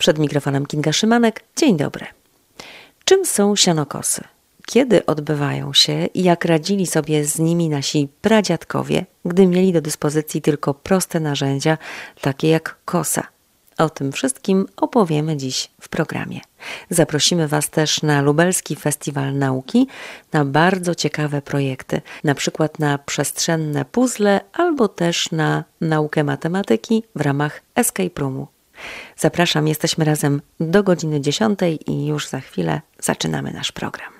Przed mikrofonem Kinga Szymanek. Dzień dobry. Czym są sianokosy? Kiedy odbywają się i jak radzili sobie z nimi nasi pradziadkowie, gdy mieli do dyspozycji tylko proste narzędzia, takie jak kosa? O tym wszystkim opowiemy dziś w programie. Zaprosimy Was też na Lubelski Festiwal Nauki, na bardzo ciekawe projekty, na przykład na przestrzenne puzzle albo też na naukę matematyki w ramach Escape Roomu. Zapraszam, jesteśmy razem do godziny 10 i już za chwilę zaczynamy nasz program.